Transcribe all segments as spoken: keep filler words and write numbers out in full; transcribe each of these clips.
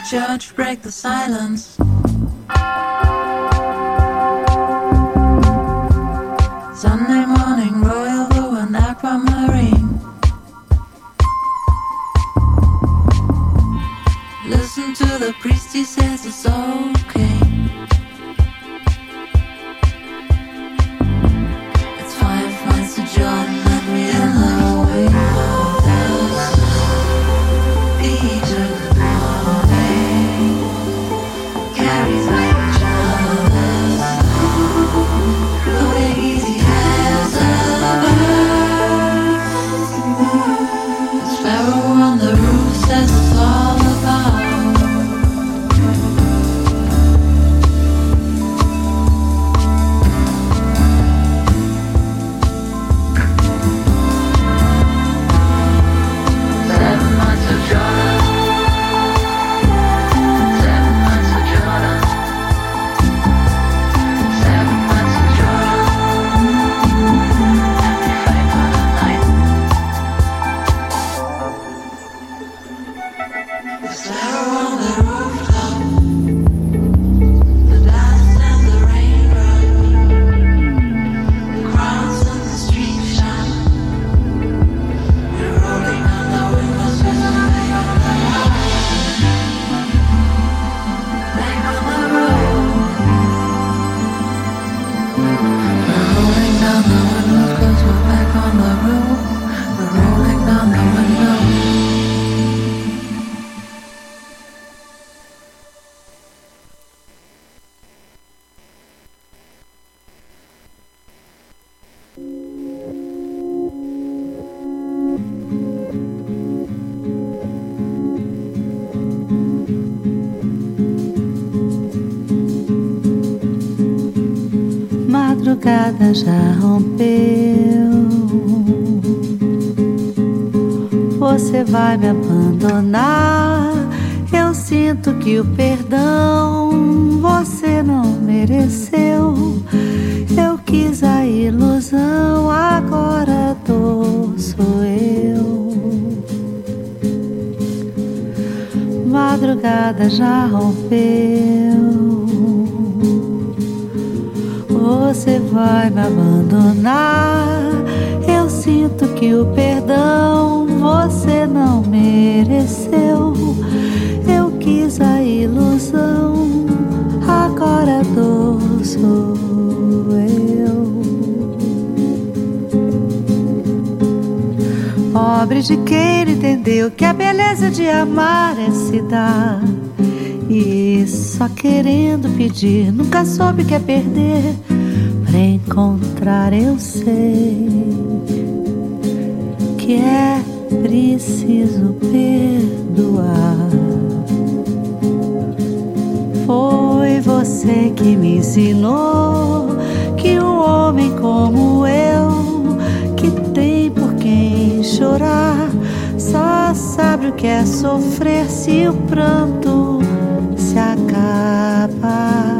church break the silence. Sunday morning, Royal Blue and Aquamarine. Listen to the priest, he says it's okay. It's five miles to Jordan and we in the way. Peter carries like Charles. Going easy as a bird. The sparrow on the roof says it's all about. Madrugada já rompeu. Você vai me abandonar. Eu sinto que o perdão você não mereceu. Eu quis a ilusão, agora a dor sou eu. Madrugada já rompeu. Você vai me abandonar. Eu sinto que o perdão você não mereceu. Eu quis a ilusão, agora a dor sou eu. Pobre de quem entendeu que a beleza de amar é se dar. E só querendo pedir, nunca soube que é perder. Pra encontrar eu sei que é preciso perdoar. Foi você que me ensinou que um homem como eu, que tem por quem chorar, só sabe o que é sofrer se o pranto se acaba.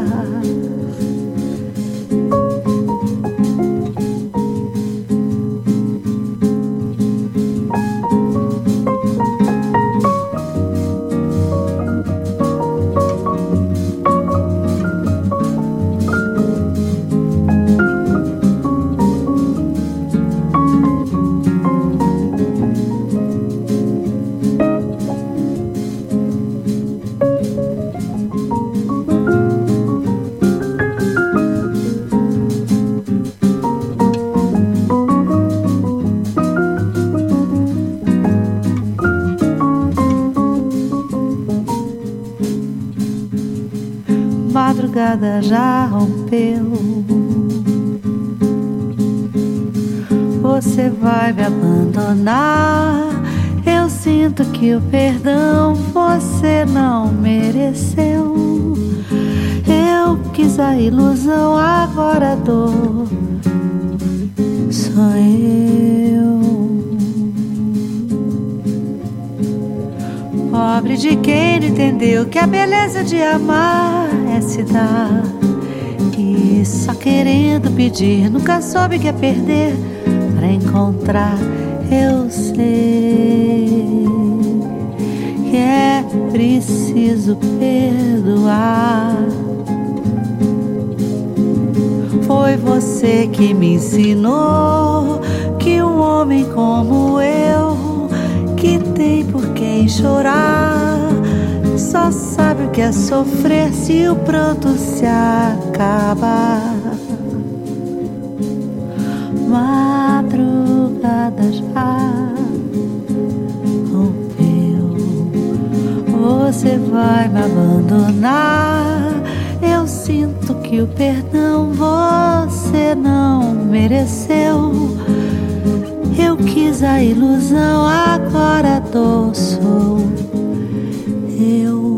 Madrugada já rompeu. Você vai me abandonar. Eu sinto que o perdão você não mereceu. Eu quis a ilusão, agora a dor sou eu. Pobre de quem não entendeu que a beleza de amar é se dar. E só querendo pedir, nunca soube que é perder. Pra encontrar eu sei que é preciso perdoar. Foi você que me ensinou que um homem como eu, que tem por quem chorar, só sabe o que é sofrer se o pranto se acabar. Madrugada já rompeu, você vai me abandonar. Eu sinto que o perdão você não mereceu. Eu quis a ilusão, agora a dor sou eu.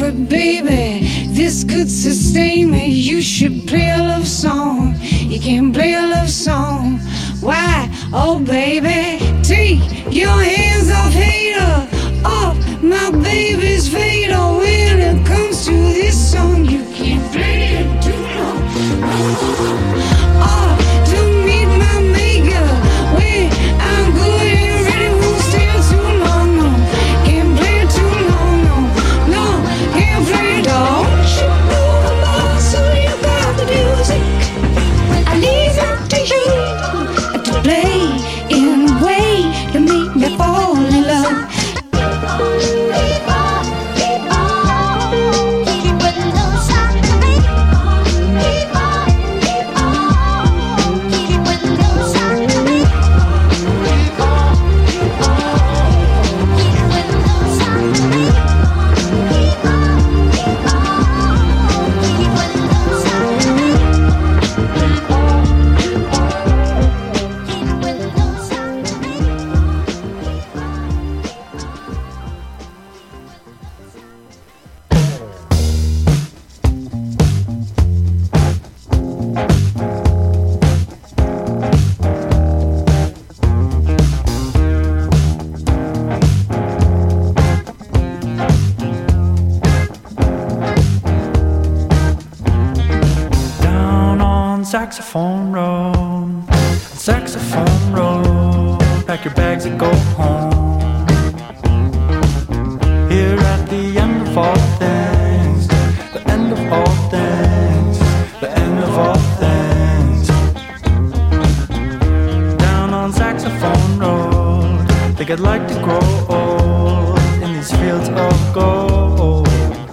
favorite, baby. This could sustain me. You should play a love song. You can play a love song. Why? Oh, baby, take your hands off hater, off my baby's fader. When it comes to this song, you can't play it too long. Oh, to meet my maker. When I'm good and ready, won't stay too long. No, can't play it too long. No, no, can't play it all. You know the law, so you got the music. I leave it to you to play in a way to make me fall in love. Saxophone road, saxophone road, pack your bags and go home. Here at the end of all things, the end of all things, the end of all things. Down on saxophone road, think I'd like to grow old in these fields of gold.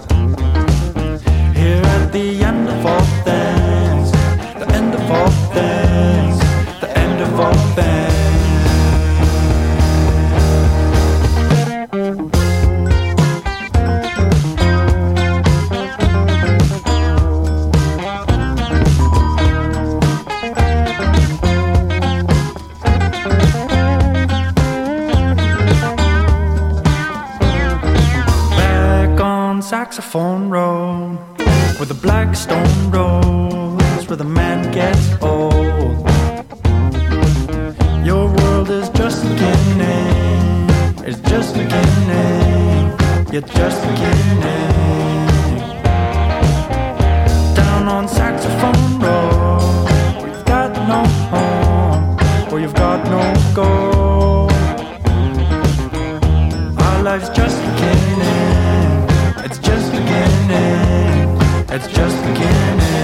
Here at the end of all things, the end of all things, the end of all things. Back on saxophone road, where the black stone rolls, where the man gets old. Your world is just beginning, it's just beginning, you're just beginning. Down on saxophone road, where you've got no home, where you've got no goal. Our life's just beginning, it's just beginning, it's just beginning.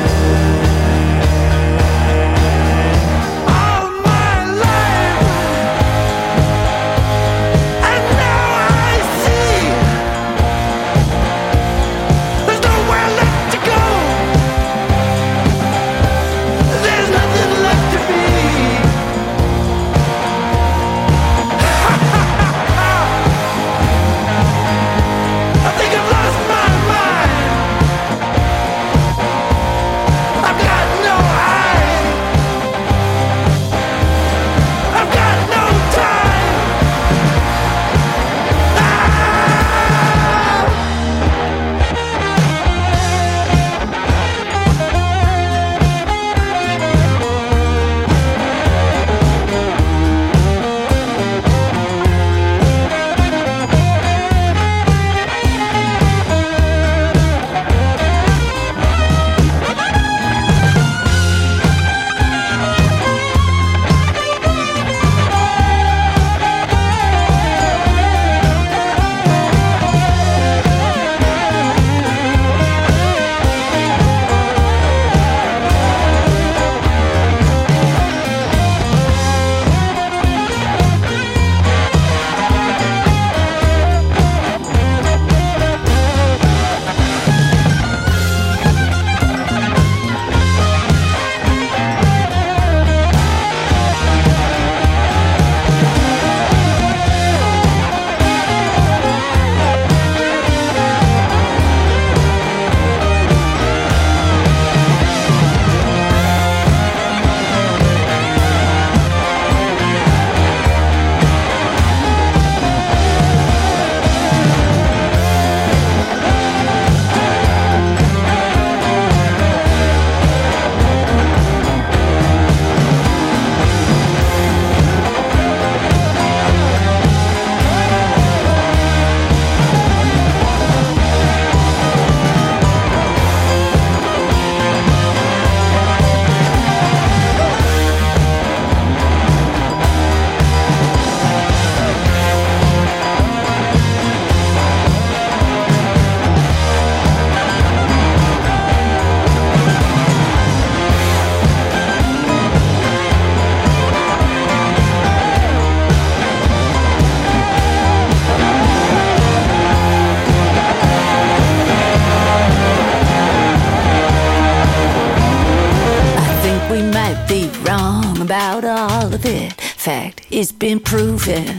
all of it. Fact, it's been proven.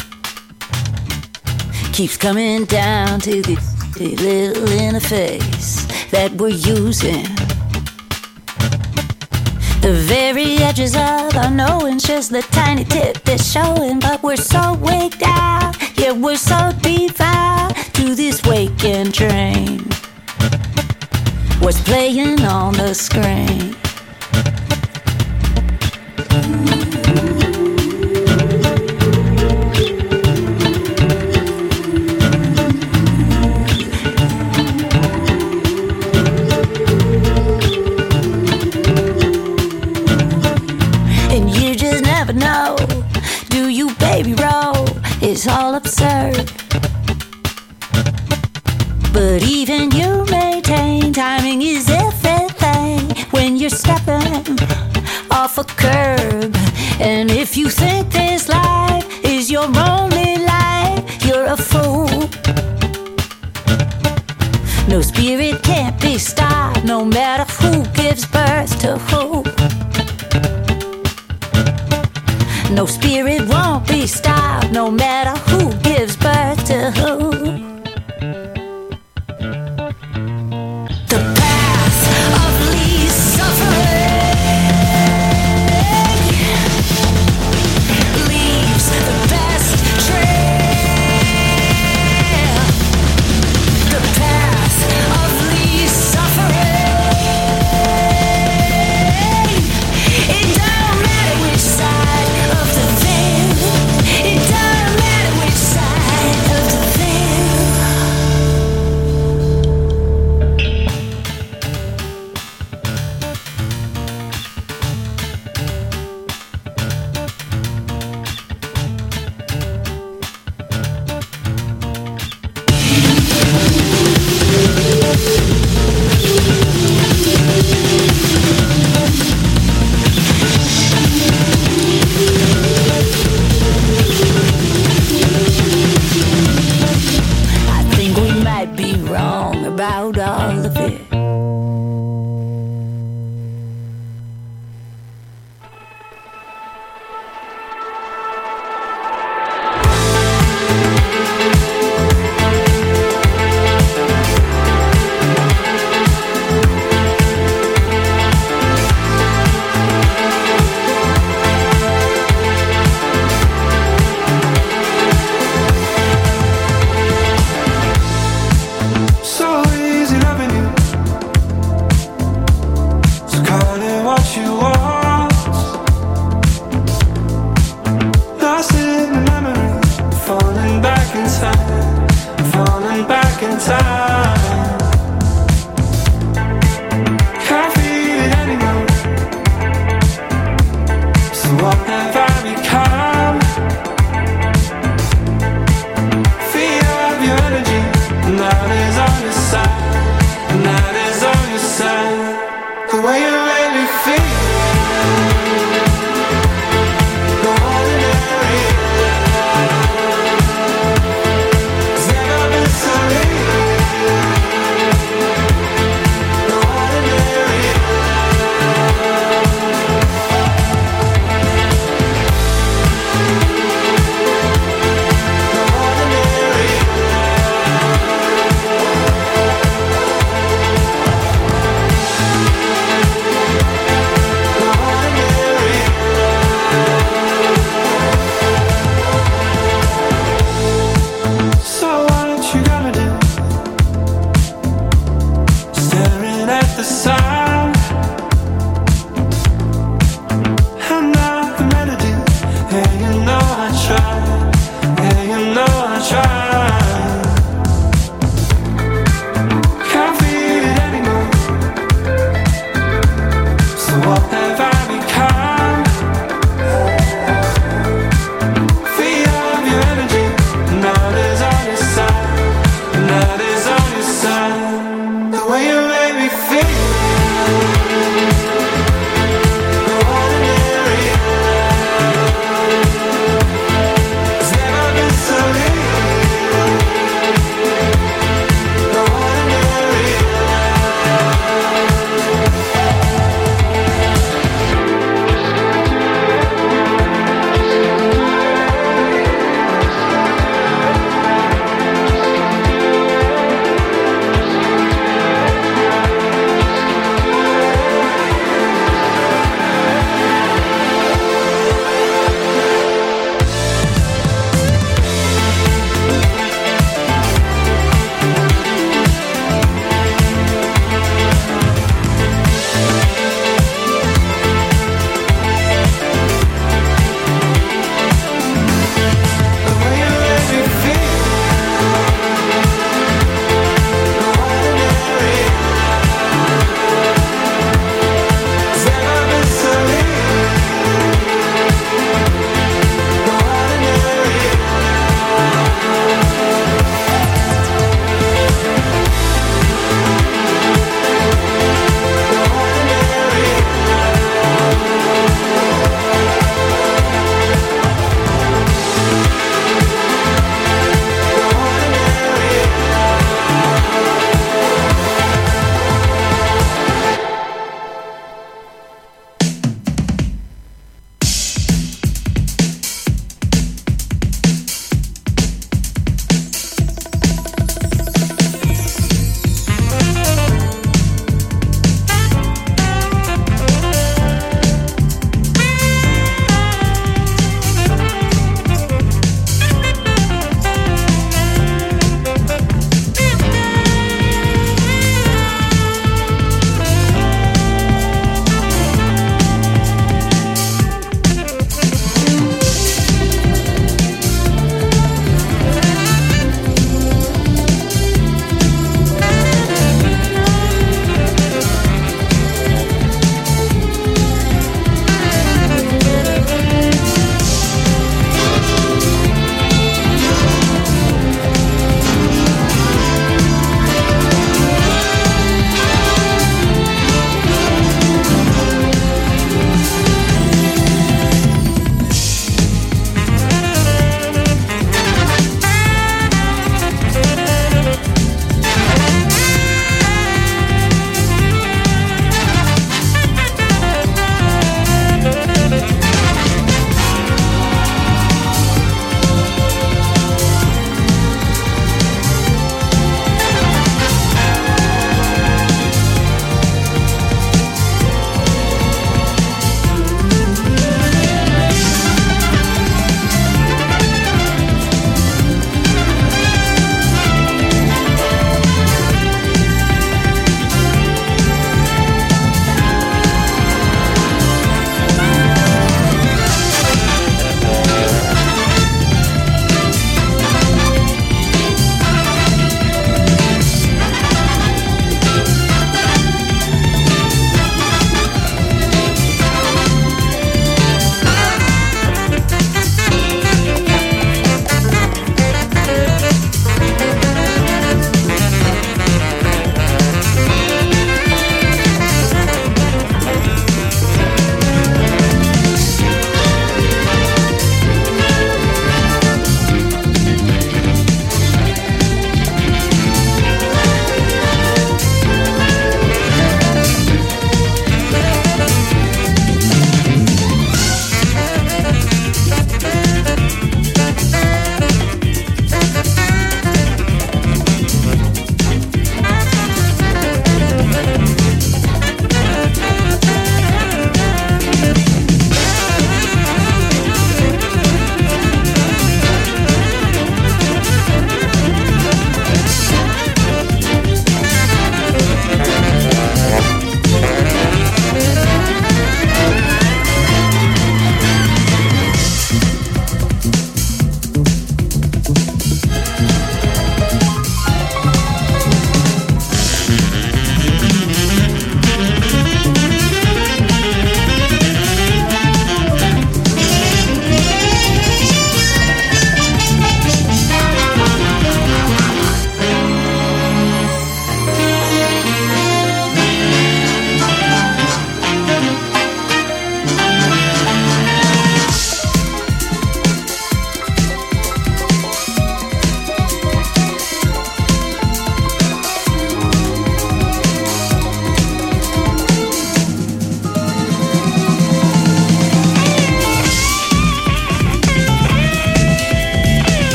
Keeps coming down to the, the little interface that we're using. The very edges of our knowing's just the tiny tip that's showing. But we're so waked out, yeah, we're so devout to this waking train. What's playing on the screen? And you just never know, do you, baby, roll? It's all absurd. But even you maintain timing is everything when you're stepping off a curb. And if you think this life is your only life, you're a fool. No spirit can't be stopped, no matter who gives birth to who. No spirit won't be stopped, no matter who gives birth to who. The path of least suffering leaves the best trail. The path of least suffering. It don't matter which side of the veil. It don't matter which side of the veil. I think we might be wrong about all of it. So easy loving you. So call it what you want. Lost in the memory, falling back in time, falling back in time. Can't feel it anymore. So what have I become?